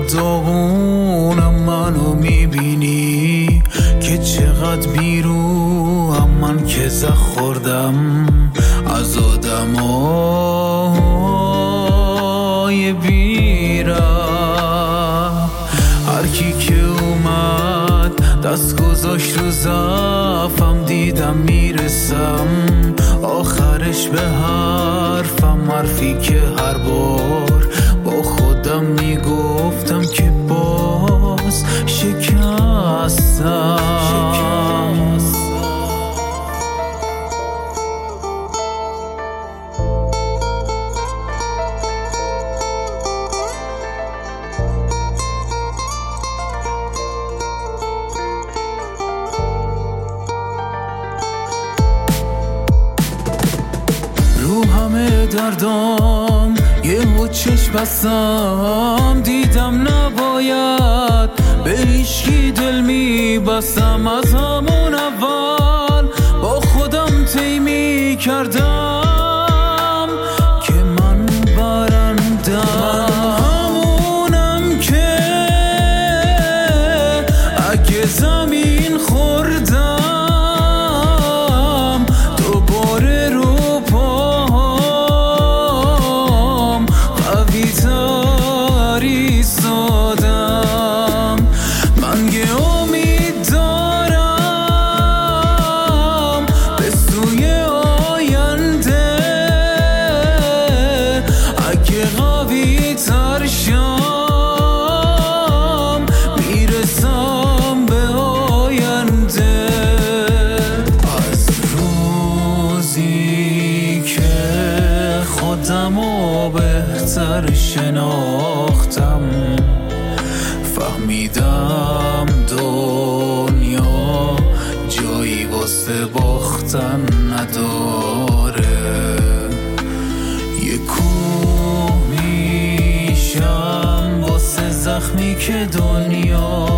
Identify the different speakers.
Speaker 1: داغونم منو میبینی که چقدر بیروم من که خوردم از آدمای بیره. هر کی که اومد دست گذاشت رو زفم دیدم میرسم آخرش به حرفی که هر بار با خودم میگفتم که باز شکستم. رو همه دردام یهو چشم بستم دیدم نباید به هیچکی دل میبستم. از همون اول با خودم طی میکردم که من برندم. همونم که اگه زمین خوردم دوباره رو پاهم قوی تر ایستادم. من یه امید دارم به سوی آینده اگه قوی تر شم میرسم به آینده. از روزی که خودمو بهتر شناختم فهمیدم دنیا جایی واسه باختن نداره. یه کوه میشم واسه زخمی که دنیا